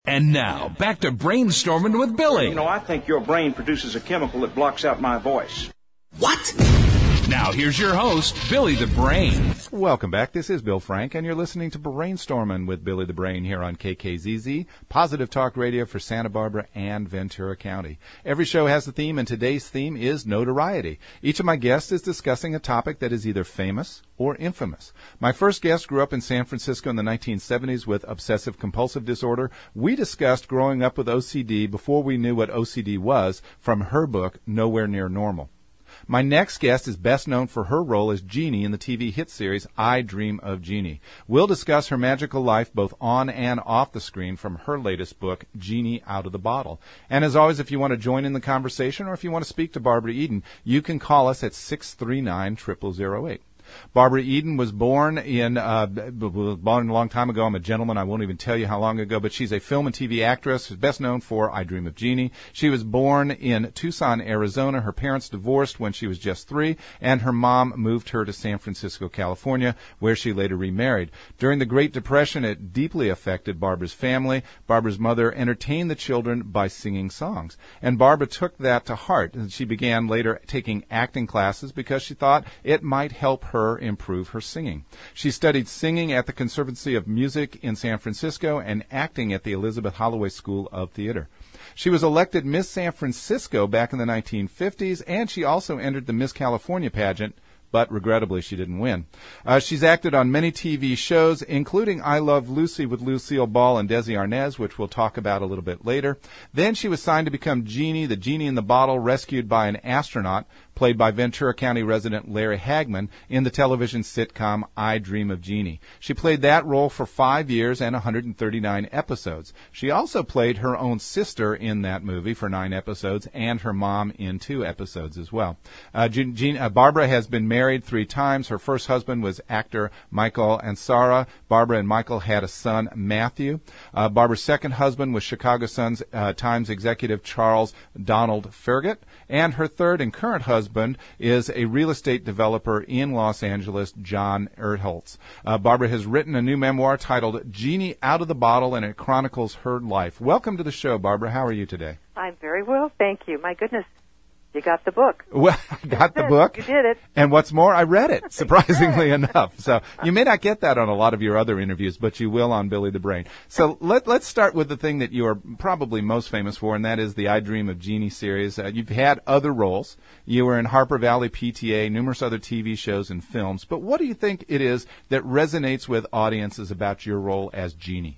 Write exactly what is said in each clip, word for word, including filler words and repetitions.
And now, back to Brainstorming with Billy. You know, I think your brain produces a chemical that blocks out my voice. What? Now, here's your host, Billy the Brain. Welcome back. This is Bill Frank, and you're listening to Brainstorming with Billy the Brain here on K K Z Z, Positive Talk Radio for Santa Barbara and Ventura County. Every show has a theme, and today's theme is notoriety. Each of my guests is discussing a topic that is either famous or infamous. My first guest grew up in San Francisco in the nineteen seventies with obsessive-compulsive disorder. We discussed growing up with O C D before we knew what O C D was from her book, Nowhere Near Normal. My next guest is best known for her role as Jeannie in the T V hit series I Dream of Jeannie. We'll discuss her magical life both on and off the screen from her latest book, Jeannie Out of the Bottle. And as always, if you want to join in the conversation or if you want to speak to Barbara Eden, you can call us at six three nine, zero zero zero eight. Barbara Eden was born in, uh, born a long time ago. I'm a gentleman. I won't even tell you how long ago, but she's a film and T V actress, best known for I Dream of Jeannie. She was born in Tucson, Arizona. Her parents divorced when she was just three, and her mom moved her to San Francisco, California, where she later remarried. During the Great Depression, it deeply affected Barbara's family. Barbara's mother entertained the children by singing songs, and Barbara took that to heart, and she began later taking acting classes because she thought it might help her improve her singing. She studied singing at the Conservatory of Music in San Francisco and acting at the Elizabeth Holloway School of Theater. She was elected Miss San Francisco back in the nineteen fifties, and she also entered the Miss California pageant, but regrettably she didn't win. Uh, she's acted on many T V shows, including I Love Lucy with Lucille Ball and Desi Arnaz, which we'll talk about a little bit later. Then she was signed to become Jeannie, the genie in the bottle rescued by an astronaut, played by Ventura County resident Larry Hagman in the television sitcom I Dream of Jeannie. She played that role for five years and one hundred thirty-nine episodes. She also played her own sister in that movie for nine episodes and her mom in two episodes as well. Uh, Jean, Jean, uh, Barbara has been married three times. Her first husband was actor Michael Ansara. Barbara and Michael had a son, Matthew. Uh, Barbara's second husband was Chicago Sun's uh, Times executive Charles Donald Ferget. And her third and current husband is a real estate developer in Los Angeles, John Erholtz. Uh, Barbara has written a new memoir titled Jeannie Out of the Bottle, and it chronicles her life. Welcome to the show, Barbara. How are you today? I'm very well, thank you. My goodness, you got the book. Well, I got the book. You did it. And what's more, I read it, surprisingly enough. So you may not get that on a lot of your other interviews, but you will on Billy the Brain. So let, let's start with the thing that you are probably most famous for, and that is the I Dream of Jeannie series. Uh, you've had other roles. You were in Harper Valley P T A, numerous other T V shows and films. But what do you think it is that resonates with audiences about your role as Jeannie?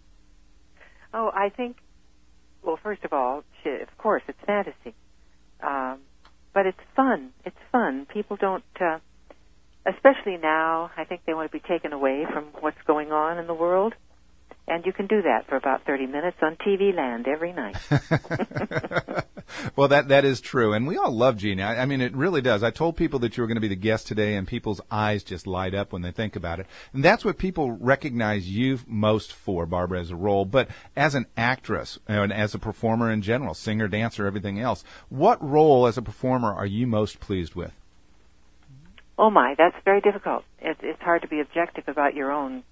Oh, I think, well, first of all, of course, it's fantasy. Um, But it's fun. It's fun. People don't, uh, especially now, I think they want to be taken away from what's going on in the world. And you can do that for about thirty minutes on T V Land every night. Well, that that is true. And we all love Jeannie. I, I mean, it really does. I told people that you were going to be the guest today, and people's eyes just light up when they think about it. And that's what people recognize you most for, Barbara, as a role. But as an actress and as a performer in general, singer, dancer, everything else, what role as a performer are you most pleased with? Oh, my, that's very difficult. It's, it's hard to be objective about your own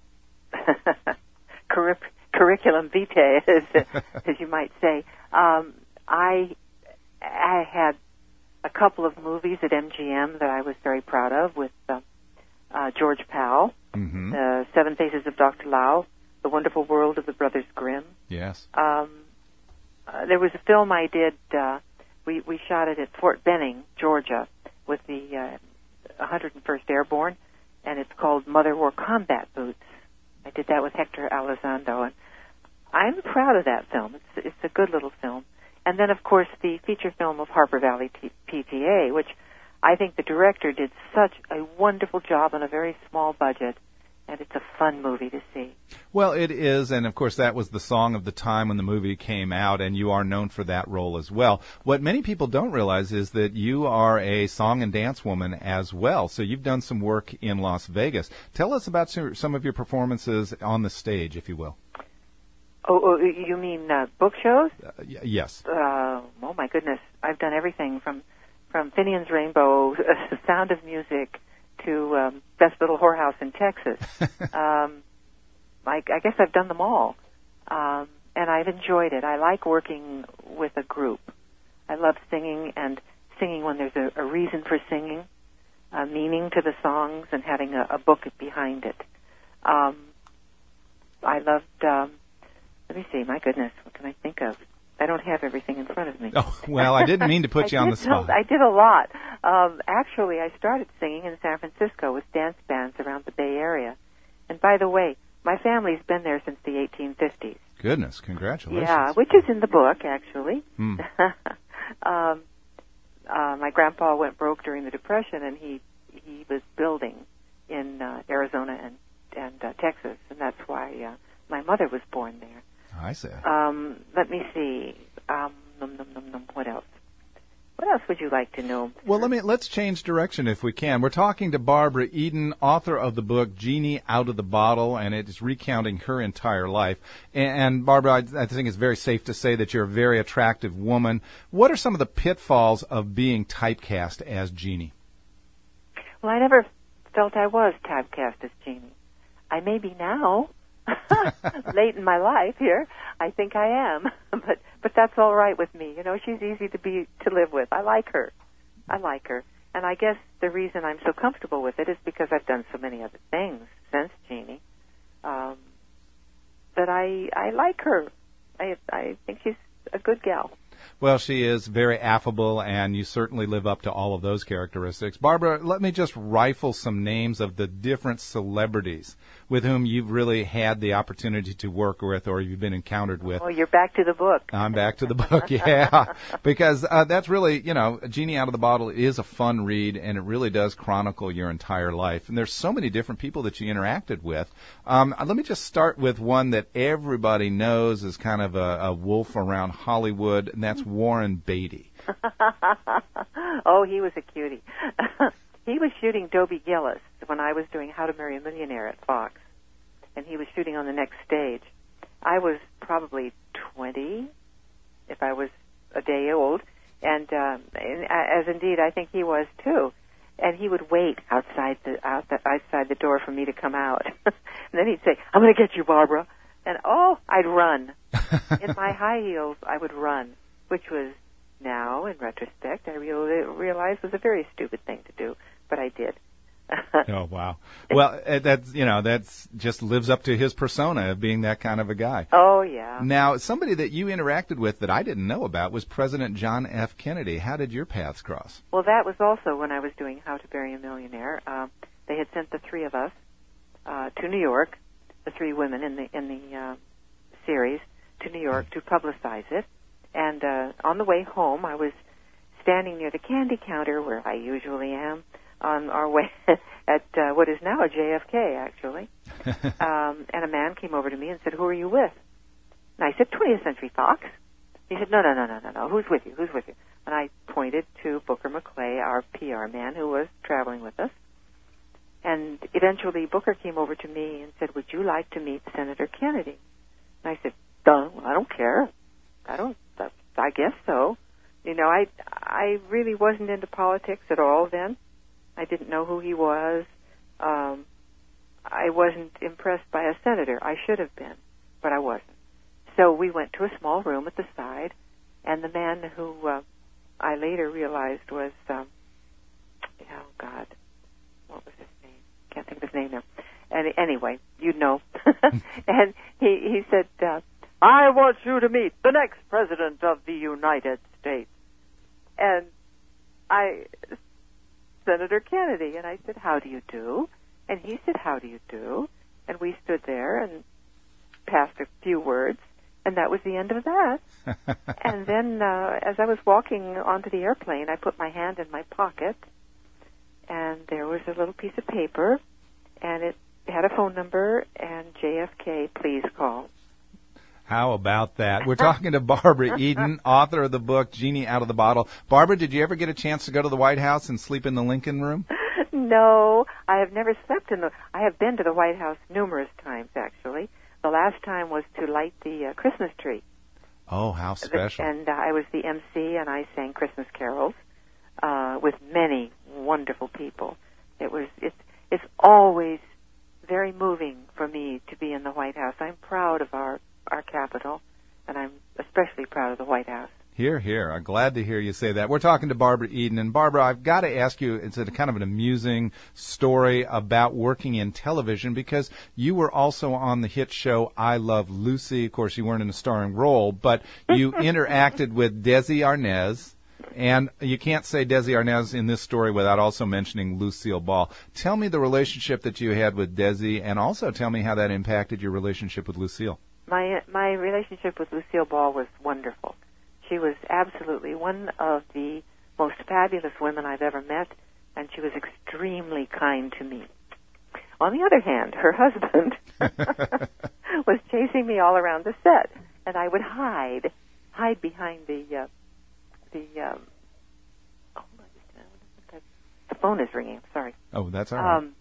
curric- curriculum vitae, as, as you might say. Um, I I had a couple of movies at M G M that I was very proud of with uh, uh, George Powell, mm-hmm. uh, Seven Faces of Doctor Lao, The Wonderful World of the Brothers Grimm. Yes. Um, uh, there was a film I did, uh, we, we shot it at Fort Benning, Georgia, with the uh, one hundred first Airborne, and it's called Mother Wore Combat Boots. I did that with Hector Elizondo, and I'm proud of that film. It's, it's a good little film. And then, of course, the feature film of Harper Valley T- P T A, which I think the director did such a wonderful job on a very small budget, and it's a fun movie to see. Well, it is, and of course that was the song of the time when the movie came out, and you are known for that role as well. What many people don't realize is that you are a song and dance woman as well, so you've done some work in Las Vegas. Tell us about some of your performances on the stage, if you will. Oh, oh you mean uh, book shows? Uh, y- yes. Uh, oh, my goodness. I've done everything from, from Finian's Rainbow, Sound of Music, to um, Best Little Whorehouse in Texas. um, I, I guess I've done them all. Um, and I've enjoyed it. I like working with a group. I love singing, and singing when there's a, a reason for singing, a meaning to the songs, and having a, a book behind it. Um, I loved, um, let me see, my goodness, what can I think of? I don't have everything in front of me. Oh, well, I didn't mean to put you on the spot. I did a lot. Um, actually, I started singing in San Francisco with dance bands around the Bay Area. And by the way, my family's been there since the eighteen fifties. Goodness, congratulations. Yeah, which is in the book, actually. Hmm. um, uh, my grandpa went broke during the Depression, and he he was building in uh, Arizona and, and uh, Texas, and that's why uh, my mother was born there. I see. Um, let me see. Um, num, num, num, num, what else? What else would you like to know? Well, let me let's change direction if we can. We're talking to Barbara Eden, author of the book Genie Out of the Bottle, and it is recounting her entire life. And, and Barbara, I, I think it's very safe to say that you're a very attractive woman. What are some of the pitfalls of being typecast as Genie? Well, I never felt I was typecast as Genie. I may be now. Late in my life here, I think I am, but but that's all right with me. You know, she's easy to be to live with. I like her, I like her, and I guess the reason I'm so comfortable with it is because I've done so many other things since Genie. Um, that I I like her. I I think she's a good gal. Well, she is very affable, and you certainly live up to all of those characteristics. Barbara, let me just rifle some names of the different celebrities with whom you've really had the opportunity to work with or you've been encountered with. Oh, you're back to the book. I'm back to the book, yeah, because uh, that's really, you know, Genie Out of the Bottle is a fun read, and it really does chronicle your entire life. And there's so many different people that you interacted with. Um, let me just start with one that everybody knows is kind of a, a wolf around Hollywood, and that's Warren Beatty. Oh, he was a cutie. He was shooting Dobie Gillis when I was doing How to Marry a Millionaire at Fox, and he was shooting on the next stage. I was probably twenty, if I was a day old, and um, as indeed I think he was too. And he would wait outside the, out the outside the door for me to come out, and then he'd say, "I'm going to get you, Barbara," and oh, I'd run. In my high heels, I would run, which was now, in retrospect, I really realized was a very stupid thing to do, but I did. Oh, wow. Well, that's, you know, that's just lives up to his persona of being that kind of a guy. Oh, yeah. Now, somebody that you interacted with that I didn't know about was President John F. Kennedy. How did your paths cross? Well, that was also when I was doing How to Marry a Millionaire. Uh, they had sent the three of us uh, to New York, the three women in the in the uh, series, to New York to publicize it. And uh, on the way home, I was standing near the candy counter where I usually am on our way at uh, what is now a J F K, actually. um, and a man came over to me and said, "Who are you with?" And I said, twentieth Century Fox. He said, no, no, no, no, no, no. Who's with you? Who's with you? And I pointed to Booker McClay, our P R man, who was traveling with us. And eventually Booker came over to me and said, "Would you like to meet Senator Kennedy?" And I said, "Duh, I don't care. I don't, I guess so." You know, I, I really wasn't into politics at all then. I didn't know who he was. Um, I wasn't impressed by a senator. I should have been, but I wasn't. So we went to a small room at the side, and the man who uh, I later realized was, um, oh, God, what was his name? Can't think of his name now. And anyway, you'd know. And he, he said, uh, "I want you to meet the next president of the United States." And I, Senator Kennedy, and I said, "How do you do?" And he said, "How do you do?" And we stood there and passed a few words, and that was the end of that. And then uh, as I was walking onto the airplane, I put my hand in my pocket, and there was a little piece of paper, and it had a phone number, and J F K, please call. How about that? We're talking to Barbara Eden, author of the book Genie Out of the Bottle. Barbara, did you ever get a chance to go to the White House and sleep in the Lincoln Room? No, I have never slept in the... I have been to the White House numerous times, actually. The last time was to light the uh, Christmas tree. Oh, how special. And uh, I was the M C, and I sang Christmas carols uh, with many wonderful people. It was... It's, it's always very moving for me to be in the White House. I'm proud of our... our capital. and I'm especially proud of the White House. Here, here. I'm glad to hear you say that. We're talking to Barbara Eden. And Barbara, I've got to ask you, it's a kind of an amusing story about working in television, because you were also on the hit show I Love Lucy. Of course, you weren't in a starring role, but you interacted with Desi Arnaz. And you can't say Desi Arnaz in this story without also mentioning Lucille Ball. Tell me the relationship that you had with Desi, and also tell me how that impacted your relationship with Lucille. My my relationship with Lucille Ball was wonderful. She was absolutely one of the most fabulous women I've ever met, and she was extremely kind to me. On the other hand, her husband was chasing me all around the set, and I would hide, hide behind the, uh, the, um, oh, the phone is ringing, I'm sorry. Oh, that's all right. Um,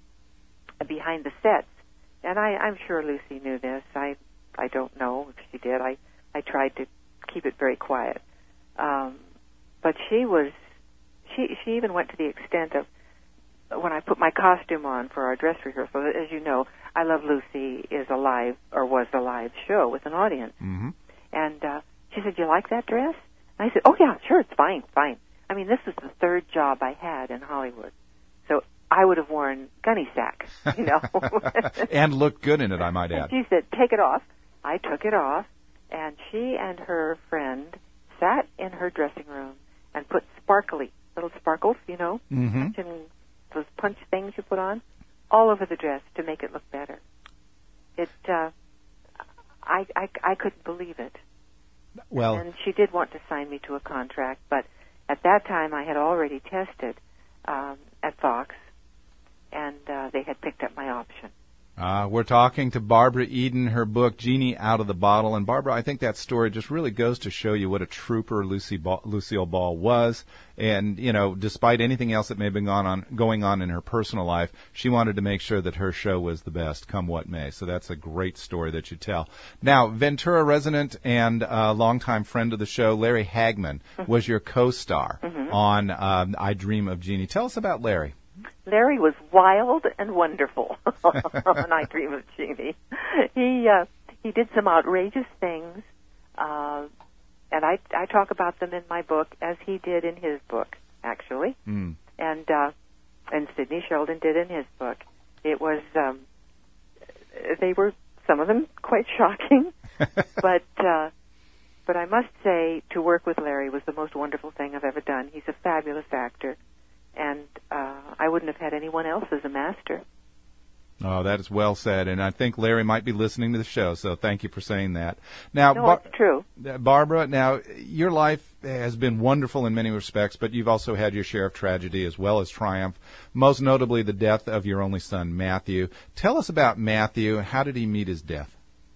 behind the sets. And I, I'm sure Lucy knew this. I, I don't know if she did. I, I tried to keep it very quiet. Um, but she was, she, she even went to the extent of, when I put my costume on for our dress rehearsal, as you know, I Love Lucy is a live, or was a live show with an audience. Mm-hmm. And uh, she said, "You like that dress?" And I said, "Oh, yeah, sure, it's fine, fine." I mean, this was the third job I had in Hollywood. So I would have worn gunny sack, you know. And looked good in it, I might add. She said, "Take it off." I took it off, and she and her friend sat in her dressing room and put sparkly, little sparkles, you know, mm-hmm. punching, those punch things you put on, all over the dress to make it look better. It, uh, I, I, I couldn't believe it. Well, and she did want to sign me to a contract, but at that time I had already tested um, at Fox, and uh, they had picked up my option. Uh, we're talking to Barbara Eden, her book, Genie Out of the Bottle. And Barbara, I think that story just really goes to show you what a trooper Lucy Ball, Lucille Ball was. And, you know, despite anything else that may have been going on, going on in her personal life, she wanted to make sure that her show was the best, come what may. So that's a great story that you tell. Now, Ventura resident and uh, longtime friend of the show, Larry Hagman, mm-hmm. was your co-star mm-hmm. on um, I Dream of Jeannie. Tell us about Larry. Larry was wild and wonderful on I Dream of Jeannie. He uh, he did some outrageous things, uh, and I I talk about them in my book, as he did in his book, actually, mm. and uh, and Sidney Sheldon did in his book. It was um, they were some of them quite shocking, but uh, but I must say, to work with Larry was the most wonderful thing I've ever done. He's a fabulous actor. And uh, I wouldn't have had anyone else as a master. Oh, that is well said. And I think Larry might be listening to the show, so thank you for saying that. Now, no, Bar- it's true. Barbara, now, your life has been wonderful in many respects, but you've also had your share of tragedy as well as triumph, most notably the death of your only son, Matthew. Tell us about Matthew. How did he meet his death?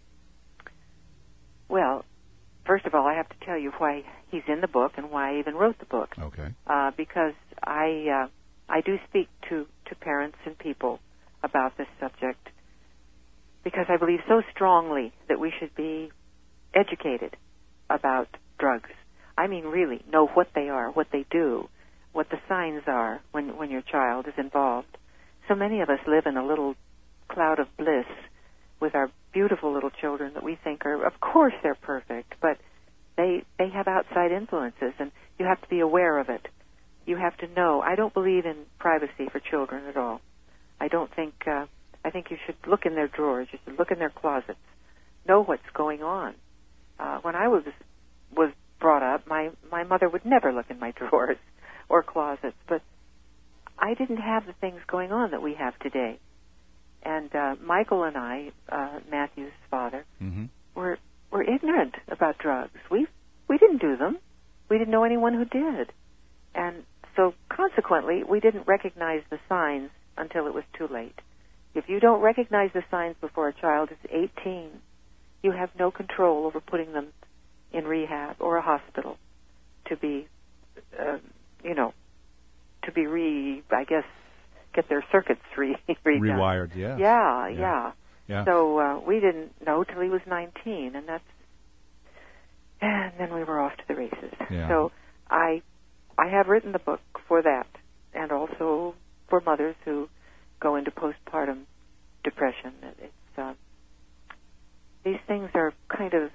Well, first of all, I have to tell you why he's in the book and why I even wrote the book. Okay. Uh, because I uh, I do speak to, to parents and people about this subject, because I believe so strongly that we should be educated about drugs. I mean, really, know what they are, what they do, what the signs are when, when your child is involved. So many of us live in a little cloud of bliss with our beautiful little children that we think are, of course they're perfect, but they they have outside influences, and you have to be aware of it. You have to know. I don't believe in privacy for children at all. I don't think, uh, I think you should look in their drawers, you should look in their closets, know what's going on. Uh, when I was was brought up, my, my mother would never look in my drawers or closets, but I didn't have the things going on that we have today. And uh, Michael and I, uh, Matthew's father, mm-hmm. were were ignorant about drugs. We we didn't do them. We didn't know anyone who did. And so consequently, we didn't recognize the signs until it was too late. If you don't recognize the signs before a child is eighteen, you have no control over putting them in rehab or a hospital to be, uh, you know, to be re, I guess, get their circuits re redone. Rewired, yeah. Yeah, yeah. yeah. yeah. So uh, we didn't know till he was nineteen, and that's, and then we were off to the races. Yeah. So I, I have written the book for that, and also for mothers who go into postpartum depression. It's uh, these things are kind of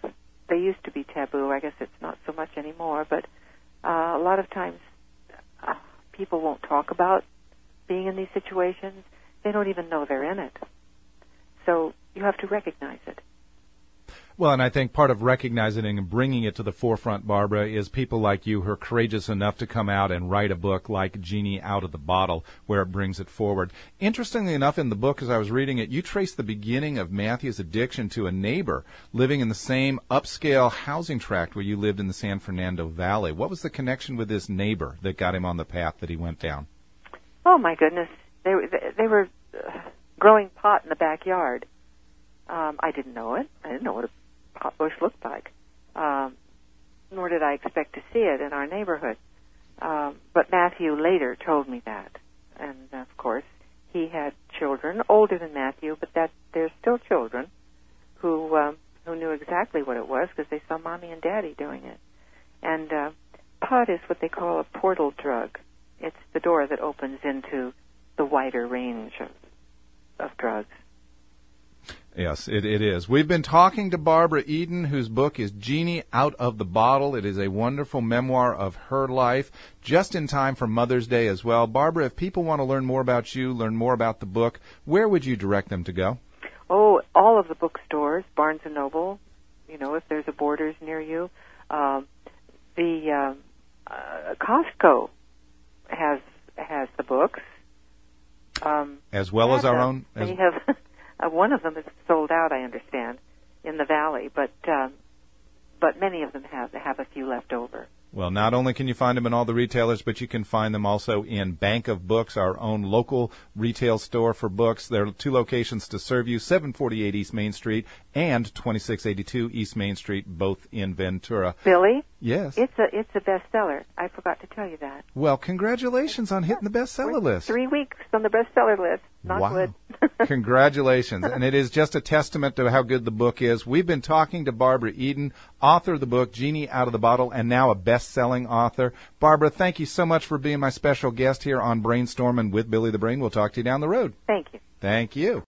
they used to be taboo. I guess it's not so much anymore, but uh, a lot of times uh, people won't talk about being in these situations. They don't even know they're in it. So you have to recognize it. Well, and I think part of recognizing and bringing it to the forefront, Barbara, is people like you who are courageous enough to come out and write a book like Genie Out of the Bottle, where it brings it forward. Interestingly enough, in the book, as I was reading it, you trace the beginning of Matthew's addiction to a neighbor living in the same upscale housing tract where you lived in the San Fernando Valley. What was the connection with this neighbor that got him on the path that he went down? Oh, my goodness. They, they were growing pot in the backyard. Um, I didn't know it. I didn't know what a pot bush looked like, um, nor did I expect to see it in our neighborhood. Um, but Matthew later told me that, and of course he had children older than Matthew, but that they're still children who um, who knew exactly what it was because they saw Mommy and Daddy doing it. And uh, pot is what they call a portal drug. It's the door that opens into the wider range of of drugs. Yes, it, it is. We've been talking to Barbara Eden, whose book is Genie Out of the Bottle. It is a wonderful memoir of her life, just in time for Mother's Day as well. Barbara, if people want to learn more about you, learn more about the book, where would you direct them to go? Oh, all of the bookstores, Barnes and Noble, you know, if there's a Borders near you. Um, the um, uh, Costco has has the books. Um, as well as our own? As they have... Uh, one of them is sold out, I understand, in the valley, but um, but many of them have have a few left over. Well, not only can you find them in all the retailers, but you can find them also in Bank of Books, our own local retail store for books. There are two locations to serve you, seven forty-eight East Main Street and twenty-six eighty-two East Main Street, both in Ventura. Billy? Yes? It's a it's a bestseller. I forgot to tell you that. Well, congratulations on hitting the bestseller We're list. Three weeks on the bestseller list. Not wow. good. Congratulations. And it is just a testament to how good the book is. We've been talking to Barbara Eden, author of the book Genie Out of the Bottle, and now a best-selling author. Barbara, thank you so much for being my special guest here on Brainstorming with Billy the Brain. We'll talk to you down the road. Thank you. Thank you.